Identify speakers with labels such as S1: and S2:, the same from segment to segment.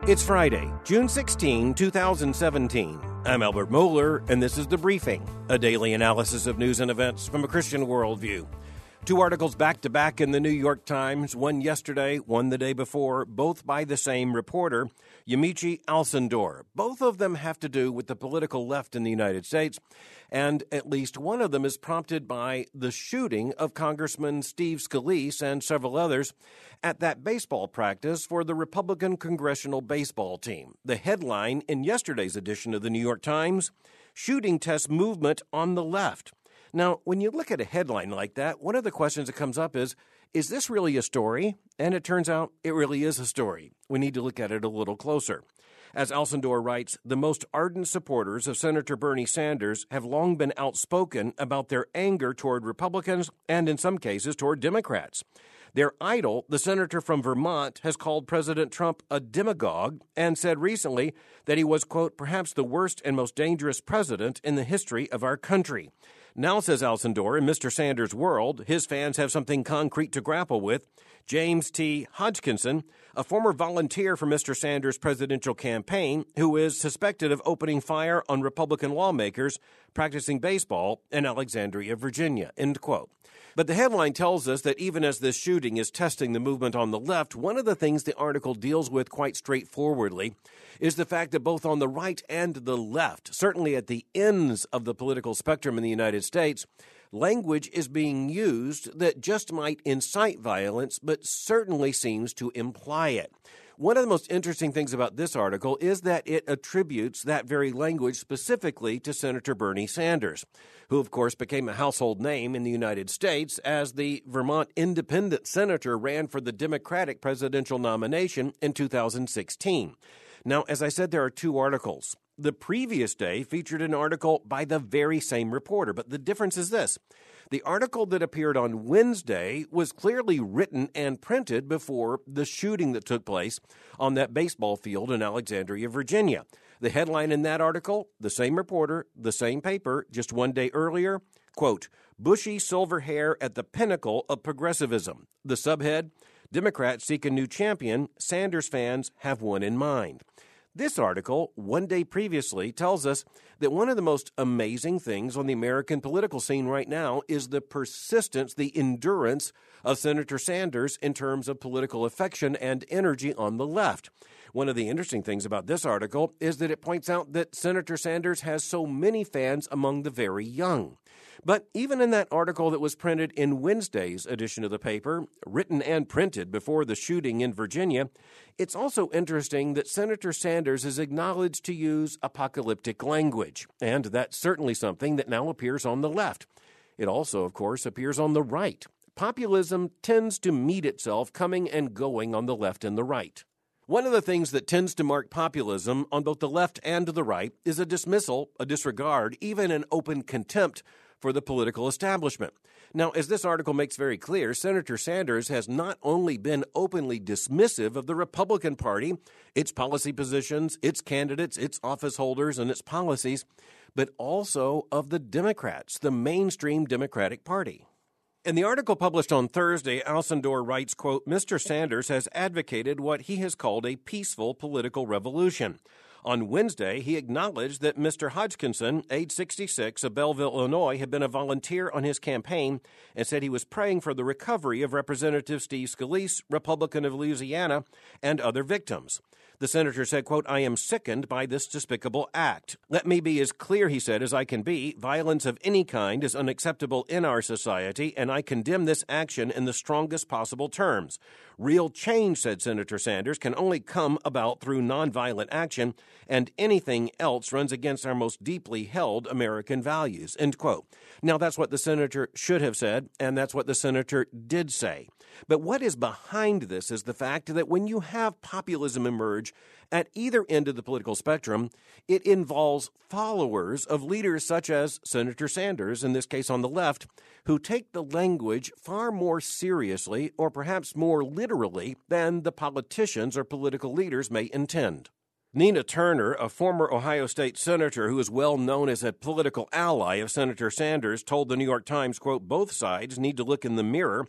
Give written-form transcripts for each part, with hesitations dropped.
S1: It's Friday, June 16, 2017. I'm Albert Mohler, and this is The Briefing, a daily analysis of news and events from a Christian worldview. Two articles back-to-back in the New York Times, one yesterday, one the day before, both by the same reporter, Yamiche Alcindor. Both of them have to do with the political left in the United States, and at least one of them is prompted by the shooting of Congressman Steve Scalise and several others at that baseball practice for the Republican Congressional Baseball Team. The headline in yesterday's edition of the New York Times, Shooting Tests Movement on the Left. Now, when you look at a headline like that, one of the questions that comes up is this really a story? And it turns out it really is a story. We need to look at it a little closer. As Alcindor writes, the most ardent supporters of Senator Bernie Sanders have long been outspoken about their anger toward Republicans and, in some cases, toward Democrats. Their idol, the senator from Vermont, has called President Trump a demagogue and said recently that he was, quote, perhaps the worst and most dangerous president in the history of our country. Now, says Alcindor, in Mr. Sanders' world, his fans have something concrete to grapple with. James T. Hodgkinson, a former volunteer for Mr. Sanders' presidential campaign, who is suspected of opening fire on Republican lawmakers practicing baseball in Alexandria, Virginia, end quote. But the headline tells us that even as this shooting is testing the movement on the left, one of the things the article deals with quite straightforwardly is the fact that both on the right and the left, certainly at the ends of the political spectrum in the United States, language is being used that just might incite violence, but certainly seems to imply it. One of the most interesting things about this article is that it attributes that very language specifically to Senator Bernie Sanders, who, of course, became a household name in the United States as the Vermont independent senator ran for the Democratic presidential nomination in 2016. Now, as I said, there are two articles. The previous day featured an article by the very same reporter, but the difference is this. The article that appeared on Wednesday was clearly written and printed before the shooting that took place on that baseball field in Alexandria, Virginia. The headline in that article, the same reporter, the same paper, just one day earlier, quote, bushy silver hair at the pinnacle of progressivism. The subhead, Democrats seek a new champion, Sanders fans have one in mind. This article, one day previously, tells us that one of the most amazing things on the American political scene right now is the persistence, the endurance of Senator Sanders in terms of political affection and energy on the left. One of the interesting things about this article is that it points out that Senator Sanders has so many fans among the very young. But even in that article that was printed in Wednesday's edition of the paper, written and printed before the shooting in Virginia, it's also interesting that Senator Sanders is acknowledged to use apocalyptic language, and that's certainly something that now appears on the left. It also, of course, appears on the right. Populism tends to meet itself coming and going on the left and the right. One of the things that tends to mark populism on both the left and the right is a dismissal, a disregard, even an open contempt for the political establishment. Now, as this article makes very clear, Senator Sanders has not only been openly dismissive of the Republican Party, its policy positions, its candidates, its office holders, and its policies, but also of the Democrats, the mainstream Democratic Party. In the article published on Thursday, Alcindor writes, quote, Mr. Sanders has advocated what he has called a peaceful political revolution. On Wednesday, he acknowledged that Mr. Hodgkinson, age 66, of Belleville, Illinois, had been a volunteer on his campaign and said he was praying for the recovery of Representative Steve Scalise, Republican of Louisiana, and other victims. The senator said, quote, I am sickened by this despicable act. Let me be as clear, he said, as I can be. Violence of any kind is unacceptable in our society, and I condemn this action in the strongest possible terms. Real change, said Senator Sanders, can only come about through nonviolent action, and anything else runs against our most deeply held American values, end quote. Now, that's what the senator should have said, and that's what the senator did say. But what is behind this is the fact that when you have populism emerge at either end of the political spectrum, it involves followers of leaders such as Senator Sanders, in this case on the left, who take the language far more seriously or perhaps more literally than the politicians or political leaders may intend. Nina Turner, a former Ohio State senator who is well known as a political ally of Senator Sanders, told the New York Times, quote, both sides need to look in the mirror.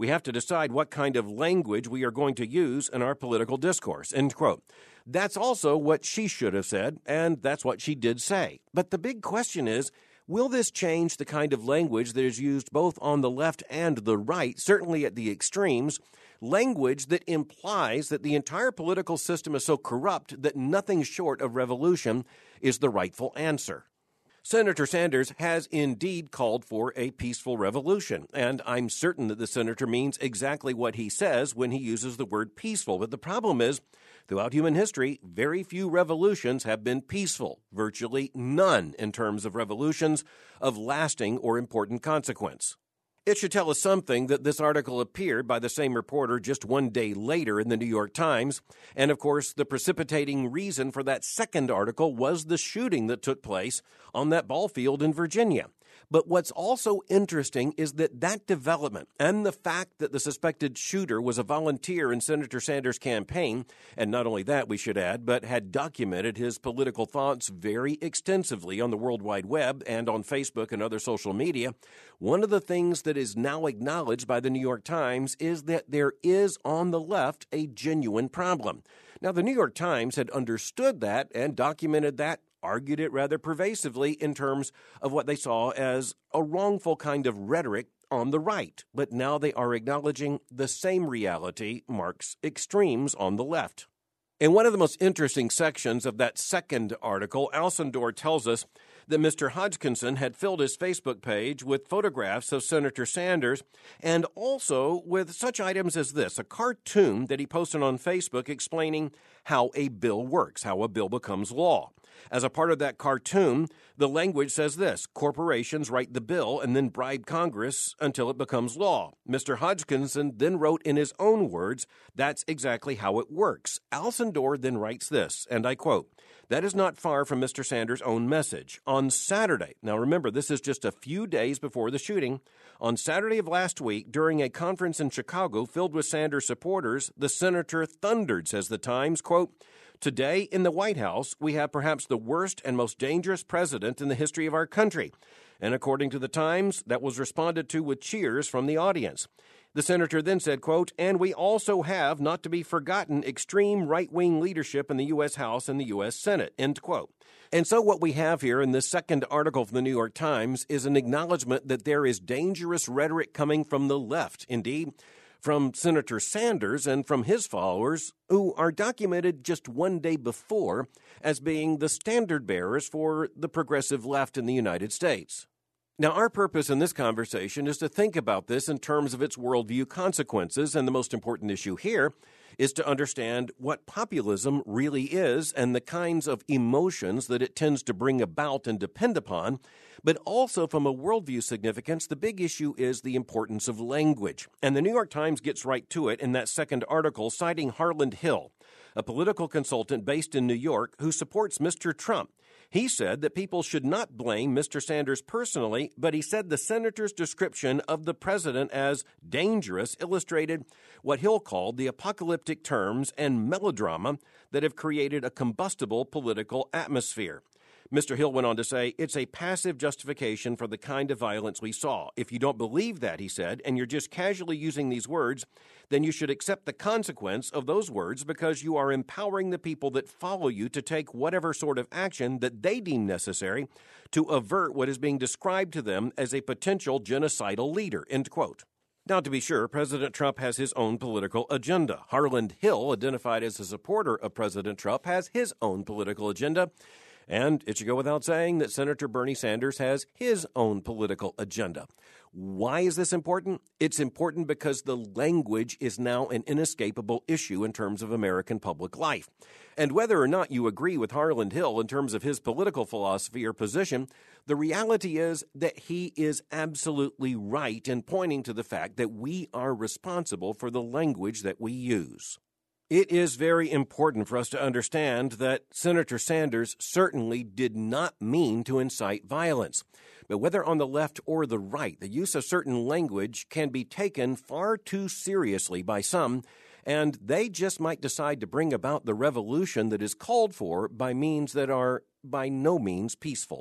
S1: We have to decide what kind of language we are going to use in our political discourse, end quote. That's also what she should have said, and that's what she did say. But the big question is, will this change the kind of language that is used both on the left and the right, certainly at the extremes, language that implies that the entire political system is so corrupt that nothing short of revolution is the rightful answer? Senator Sanders has indeed called for a peaceful revolution, and I'm certain that the senator means exactly what he says when he uses the word peaceful. But the problem is, throughout human history, very few revolutions have been peaceful, virtually none in terms of revolutions of lasting or important consequence. It should tell us something that this article appeared by the same reporter just one day later in the New York Times. And of course, the precipitating reason for that second article was the shooting that took place on that ball field in Virginia. But what's also interesting is that development and the fact that the suspected shooter was a volunteer in Senator Sanders' campaign, and not only that, we should add, but had documented his political thoughts very extensively on the World Wide Web and on Facebook and other social media. One of the things that is now acknowledged by the New York Times is that there is on the left a genuine problem. Now, the New York Times had understood that and documented that, argued it rather pervasively in terms of what they saw as a wrongful kind of rhetoric on the right. But now they are acknowledging the same reality marks extremes on the left. In one of the most interesting sections of that second article, Alcindor tells us that Mr. Hodgkinson had filled his Facebook page with photographs of Senator Sanders and also with such items as this, a cartoon that he posted on Facebook explaining how a bill works, how a bill becomes law. As a part of that cartoon, the language says this: corporations write the bill and then bribe Congress until it becomes law. Mr. Hodgkinson then wrote in his own words, that's exactly how it works. Alcindor then writes this, and I quote, "That is not far from Mr. Sanders' own message. On Saturday," now remember, this is just a few days before the shooting, "on Saturday of last week, during a conference in Chicago filled with Sanders supporters, the senator thundered," says the Times, quote, "Today in the White House, we have perhaps the worst and most dangerous president in the history of our country." And according to the Times, that was responded to with cheers from the audience. The senator then said, quote, "And we also have, not to be forgotten, extreme right-wing leadership in the U.S. House and the U.S. Senate," end quote. And so what we have here in this second article from the New York Times is an acknowledgement that there is dangerous rhetoric coming from the left, indeed, from Senator Sanders and from his followers, who are documented just one day before as being the standard bearers for the progressive left in the United States. Now, our purpose in this conversation is to think about this in terms of its worldview consequences, and the most important issue here is to understand what populism really is and the kinds of emotions that it tends to bring about and depend upon. But also from a worldview significance, the big issue is the importance of language. And the New York Times gets right to it in that second article, citing Harland Hill, a political consultant based in New York who supports Mr. Trump. He said that people should not blame Mr. Sanders personally, but he said the senator's description of the president as dangerous illustrated what Hill called the apocalyptic terms and melodrama that have created a combustible political atmosphere. Mr. Hill went on to say, "It's a passive justification for the kind of violence we saw. If you don't believe that," he said, "and you're just casually using these words, then you should accept the consequence of those words because you are empowering the people that follow you to take whatever sort of action that they deem necessary to avert what is being described to them as a potential genocidal leader," end quote. Now, to be sure, President Trump has his own political agenda. Harland Hill, identified as a supporter of President Trump, has his own political agenda. And it should go without saying that Senator Bernie Sanders has his own political agenda. Why is this important? It's important because the language is now an inescapable issue in terms of American public life. And whether or not you agree with Harland Hill in terms of his political philosophy or position, the reality is that he is absolutely right in pointing to the fact that we are responsible for the language that we use. It is very important for us to understand that Senator Sanders certainly did not mean to incite violence. But whether on the left or the right, the use of certain language can be taken far too seriously by some, and they just might decide to bring about the revolution that is called for by means that are by no means peaceful.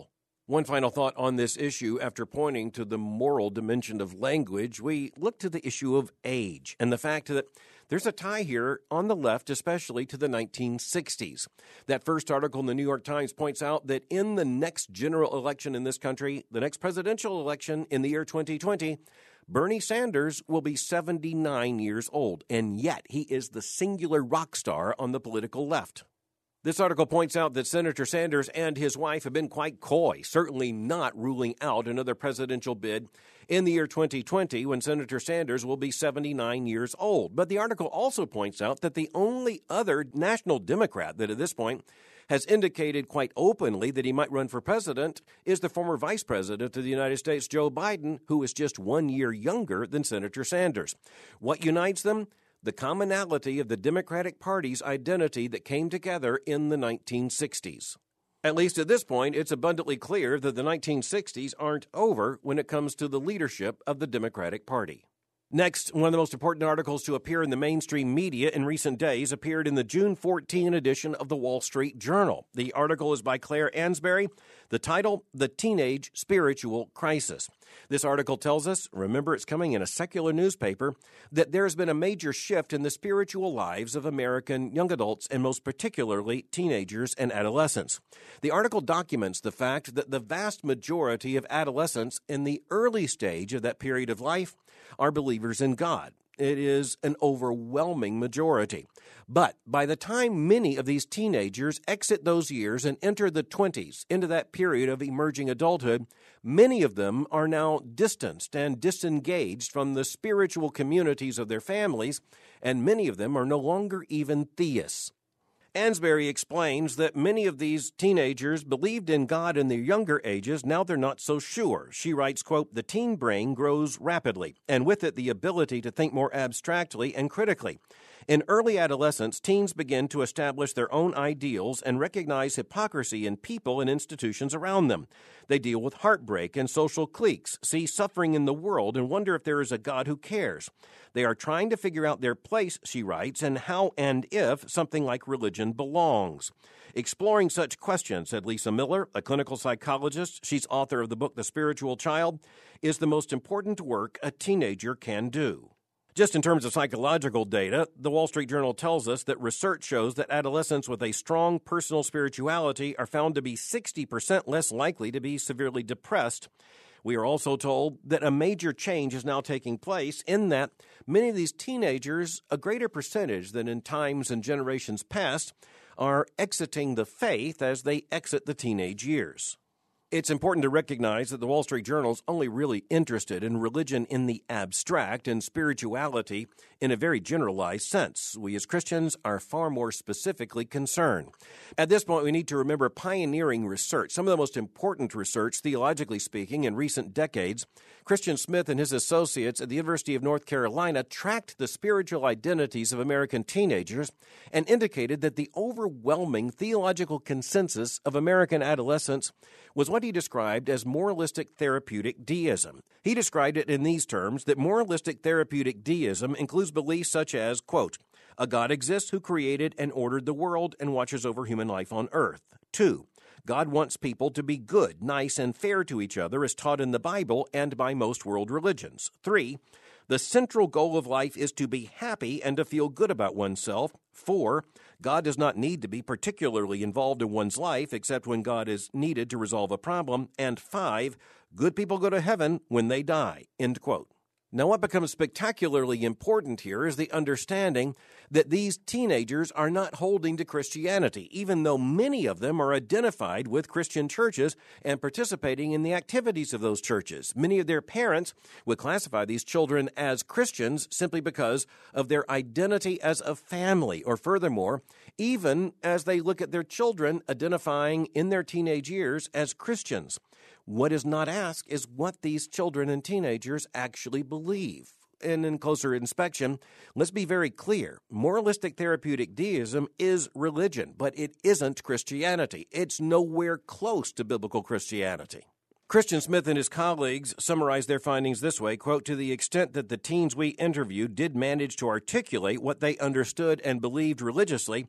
S1: One final thought on this issue. After pointing to the moral dimension of language, we look to the issue of age and the fact that there's a tie here on the left, especially to the 1960s. That first article in the New York Times points out that in the next general election in this country, the next presidential election in the year 2020, Bernie Sanders will be 79 years old, and yet he is the singular rock star on the political left. This article points out that Senator Sanders and his wife have been quite coy, certainly not ruling out another presidential bid in the year 2020 when Senator Sanders will be 79 years old. But the article also points out that the only other national Democrat that at this point has indicated quite openly that he might run for president is the former Vice President of the United States, Joe Biden, who is just 1 year younger than Senator Sanders. What unites them? The commonality of the Democratic Party's identity that came together in the 1960s. At least at this point, it's abundantly clear that the 1960s aren't over when it comes to the leadership of the Democratic Party. Next, one of the most important articles to appear in the mainstream media in recent days appeared in the June 14 edition of the Wall Street Journal. The article is by Claire Ansberry. The title, The Teenage Spiritual Crisis. This article tells us, remember it's coming in a secular newspaper, that there has been a major shift in the spiritual lives of American young adults and most particularly teenagers and adolescents. The article documents the fact that the vast majority of adolescents in the early stage of that period of life are believers in God. It is an overwhelming majority. But by the time many of these teenagers exit those years and enter the 20s, into that period of emerging adulthood, many of them are now distanced and disengaged from the spiritual communities of their families, and many of them are no longer even theists. Ansberry explains that many of these teenagers believed in God in their younger ages. Now they're not so sure. She writes, quote, "The teen brain grows rapidly, and with it the ability to think more abstractly and critically. In early adolescence, teens begin to establish their own ideals and recognize hypocrisy in people and institutions around them. They deal with heartbreak and social cliques, see suffering in the world, and wonder if there is a God who cares. They are trying to figure out their place," she writes, "and how and if something like religion belongs." Exploring such questions, said Lisa Miller, a clinical psychologist, she's author of the book The Spiritual Child, is the most important work a teenager can do. Just in terms of psychological data, the Wall Street Journal tells us that research shows that adolescents with a strong personal spirituality are found to be 60% less likely to be severely depressed. We are also told that a major change is now taking place in that many of these teenagers, a greater percentage than in times and generations past, are exiting the faith as they exit the teenage years. It's important to recognize that the Wall Street Journal is only really interested in religion in the abstract and spirituality in a very generalized sense. We as Christians are far more specifically concerned. At this point, we need to remember pioneering research, some of the most important research, theologically speaking, in recent decades. Christian Smith and his associates at the University of North Carolina tracked the spiritual identities of American teenagers and indicated that the overwhelming theological consensus of American adolescents was what he described as moralistic therapeutic deism. He described it in these terms, that moralistic therapeutic deism includes beliefs such as, quote, "A God exists who created and ordered the world and watches over human life on earth." 2. God wants people to be good, nice, and fair to each other as taught in the Bible and by most world religions. 3. The central goal of life is to be happy and to feel good about oneself. 4. God does not need to be particularly involved in one's life except when God is needed to resolve a problem. And 5. Good people go to heaven when they die. End quote. Now, what becomes spectacularly important here is the understanding that these teenagers are not holding to Christianity, even though many of them are identified with Christian churches and participating in the activities of those churches. Many of their parents would classify these children as Christians simply because of their identity as a family, or furthermore, even as they look at their children identifying in their teenage years as Christians. What is not asked is what these children and teenagers actually believe. And in closer inspection, let's be very clear. Moralistic therapeutic deism is religion, but it isn't Christianity. It's nowhere close to biblical Christianity. Christian Smith and his colleagues summarized their findings this way, quote, "To the extent that the teens we interviewed did manage to articulate what they understood and believed religiously,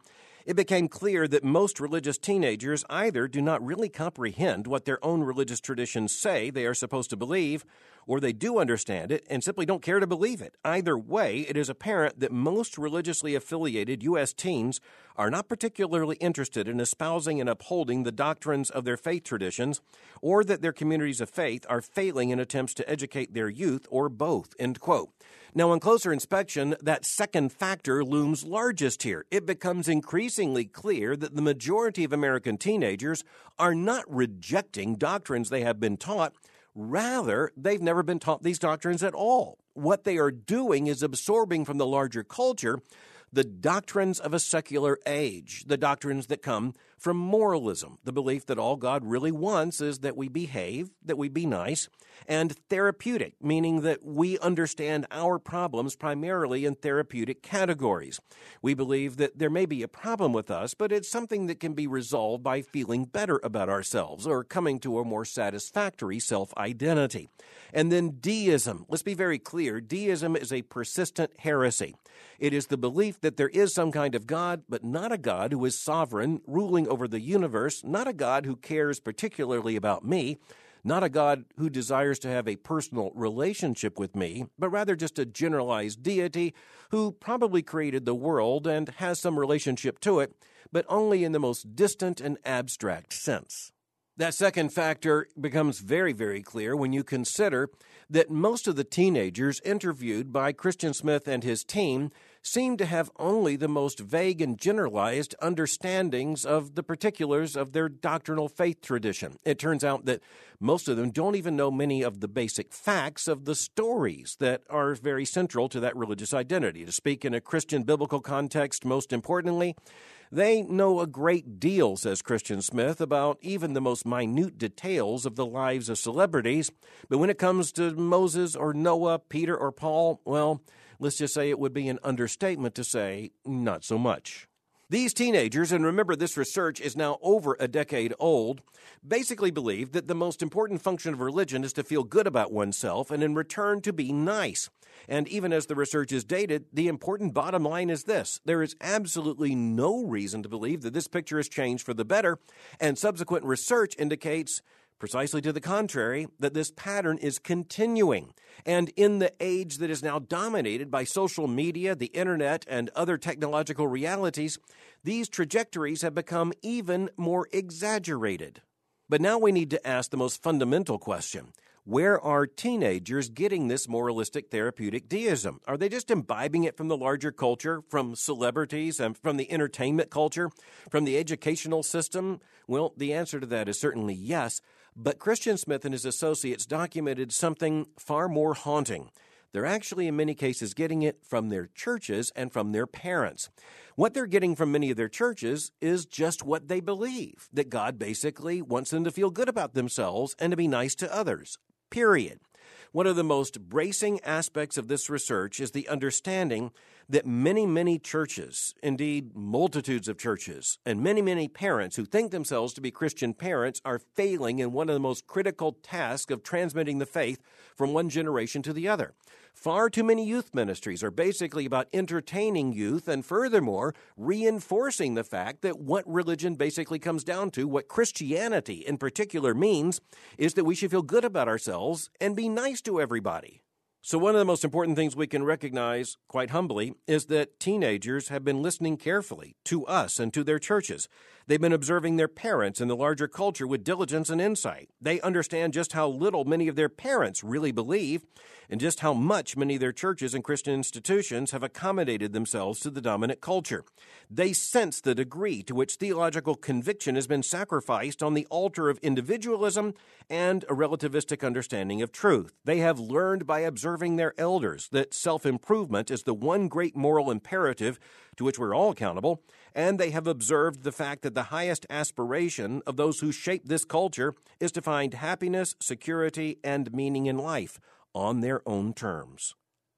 S1: It became clear that most religious teenagers either do not really comprehend what their own religious traditions say they are supposed to believe, or they do understand it and simply don't care to believe it. Either way, it is apparent that most religiously affiliated U.S. teens are not particularly interested in espousing and upholding the doctrines of their faith traditions, or that their communities of faith are failing in attempts to educate their youth, or both, end quote. Now, on closer inspection, that second factor looms largest here. It becomes increasingly clear that the majority of American teenagers are not rejecting doctrines they have been taught. Rather, they've never been taught these doctrines at all. What they are doing is absorbing from the larger culture the doctrines of a secular age, the doctrines that come from moralism, the belief that all God really wants is that we behave, that we be nice, and therapeutic, meaning that we understand our problems primarily in therapeutic categories. We believe that there may be a problem with us, but it's something that can be resolved by feeling better about ourselves or coming to a more satisfactory self-identity. And then deism. Let's be very clear. Deism is a persistent heresy. It is the belief that there is some kind of God, but not a God who is sovereign, ruling over the universe, not a God who cares particularly about me, not a God who desires to have a personal relationship with me, but rather just a generalized deity who probably created the world and has some relationship to it, but only in the most distant and abstract sense. That second factor becomes very, very clear when you consider that most of the teenagers interviewed by Christian Smith and his team seem to have only the most vague and generalized understandings of the particulars of their doctrinal faith tradition. It turns out that most of them don't even know many of the basic facts of the stories that are very central to that religious identity. To speak in a Christian biblical context, most importantly, they know a great deal, says Christian Smith, about even the most minute details of the lives of celebrities. But when it comes to Moses or Noah, Peter or Paul, well, let's just say it would be an understatement to say not so much. These teenagers, and remember this research is now over a decade old, basically believe that the most important function of religion is to feel good about oneself and in return to be nice. And even as the research is dated, the important bottom line is this. There is absolutely no reason to believe that this picture has changed for the better, and subsequent research indicates precisely to the contrary, that this pattern is continuing. And in the age that is now dominated by social media, the internet, and other technological realities, these trajectories have become even more exaggerated. But now we need to ask the most fundamental question. Where are teenagers getting this moralistic therapeutic deism? Are they just imbibing it from the larger culture, from celebrities, and from the entertainment culture, from the educational system? Well, the answer to that is certainly yes, but Christian Smith and his associates documented something far more haunting. They're actually, in many cases, getting it from their churches and from their parents. What they're getting from many of their churches is just what they believe, that God basically wants them to feel good about themselves and to be nice to others. Period. One of the most bracing aspects of this research is the understanding that many churches, indeed multitudes of churches, and many parents who think themselves to be Christian parents are failing in one of the most critical tasks of transmitting the faith from one generation to the other. Far too many youth ministries are basically about entertaining youth and furthermore reinforcing the fact that what religion basically comes down to, what Christianity in particular means, is that we should feel good about ourselves and be nice to everybody. So one of the most important things we can recognize, quite humbly, is that teenagers have been listening carefully to us and to their churches. They've been observing their parents and the larger culture with diligence and insight. They understand just how little many of their parents really believe and just how much many of their churches and Christian institutions have accommodated themselves to the dominant culture. They sense the degree to which theological conviction has been sacrificed on the altar of individualism and a relativistic understanding of truth. They have learned by observing their elders that self-improvement is the one great moral imperative to which we're all accountable, and they have observed the fact that the highest aspiration of those who shape this culture is to find happiness, security, and meaning in life on their own terms.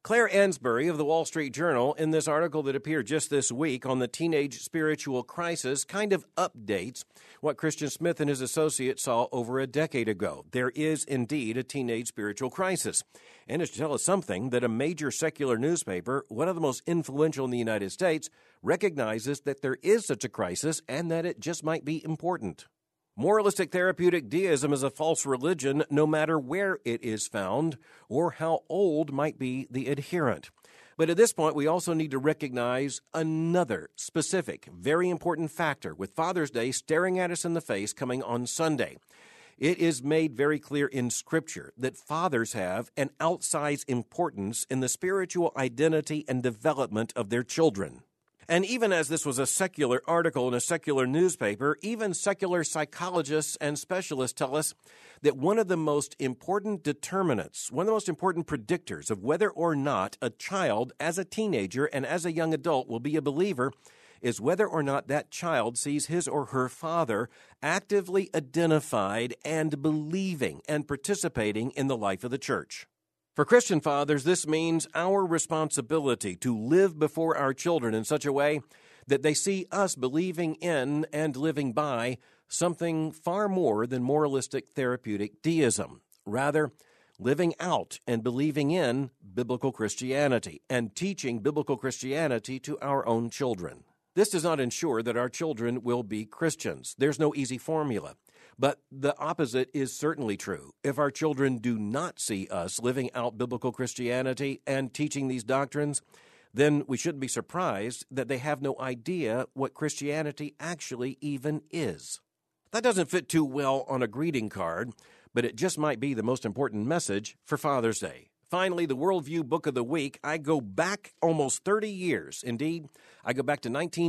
S1: Claire Ansbury of the Wall Street Journal, in this article that appeared just this week on the teenage spiritual crisis, kind of updates what Christian Smith and his associates saw over a decade ago. There is indeed a teenage spiritual crisis. And it's to tell us something that a major secular newspaper, one of the most influential in the United States, recognizes that there is such a crisis and that it just might be important. Moralistic therapeutic deism is a false religion no matter where it is found or how old might be the adherent. But at this point, we also need to recognize another specific, very important factor with Father's Day staring at us in the face coming on Sunday. It is made very clear in Scripture that fathers have an outsized importance in the spiritual identity and development of their children. And even as this was a secular article in a secular newspaper, even secular psychologists and specialists tell us that one of the most important determinants, one of the most important predictors of whether or not a child as a teenager and as a young adult will be a believer is whether or not that child sees his or her father actively identified and believing and participating in the life of the church. For Christian fathers, this means our responsibility to live before our children in such a way that they see us believing in and living by something far more than moralistic therapeutic deism. Rather, living out and believing in biblical Christianity and teaching biblical Christianity to our own children. This does not ensure that our children will be Christians. There's no easy formula. But the opposite is certainly true. If our children do not see us living out biblical Christianity and teaching these doctrines, then we shouldn't be surprised that they have no idea what Christianity actually even is. That doesn't fit too well on a greeting card, but it just might be the most important message for Father's Day. Finally, the Worldview Book of the Week, I go back almost 30 years. Indeed, I go back to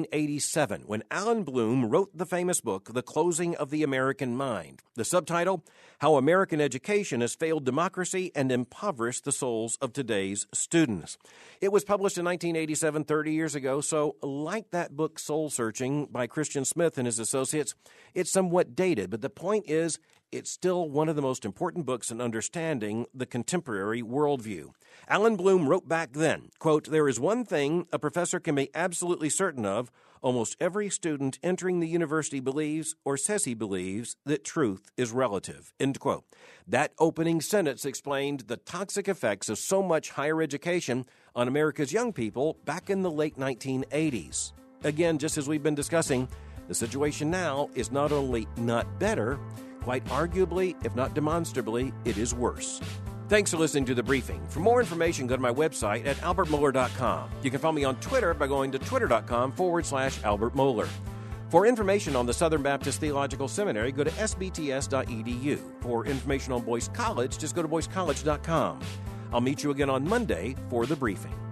S1: 1987 when Alan Bloom wrote the famous book, The Closing of the American Mind. The subtitle, How American Education Has Failed Democracy and Impoverished the Souls of Today's Students. It was published in 1987, 30 years ago, so like that book Soul Searching by Christian Smith and his associates, it's somewhat dated, but the point is, it's still one of the most important books in understanding the contemporary worldview. Alan Bloom wrote back then, quote, "There is one thing a professor can be absolutely certain of. Almost every student entering the university believes or says he believes that truth is relative," end quote. That opening sentence explained the toxic effects of so much higher education on America's young people back in the late 1980s. Again, just as we've been discussing, the situation now is not only not better, quite arguably, if not demonstrably, it is worse. Thanks for listening to The Briefing. For more information, go to my website at albertmohler.com. You can follow me on Twitter by going to twitter.com/Albert Mohler. For information on the Southern Baptist Theological Seminary, go to sbts.edu. For information on Boyce College, just go to boycecollege.com. I'll meet you again on Monday for The Briefing.